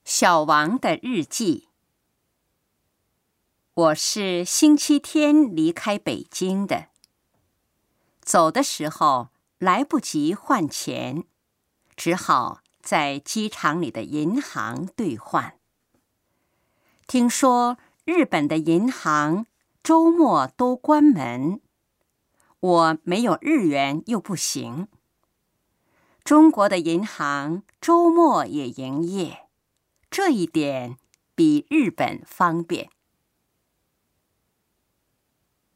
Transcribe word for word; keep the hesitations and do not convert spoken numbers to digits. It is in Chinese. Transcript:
小王的日记。我是星期天离开北京的，走的时候来不及换钱，只好在机场里的银行兑换。听说日本的银行周末都关门，我没有日元又不行。中国的银行周末也营业，这一点比日本方便。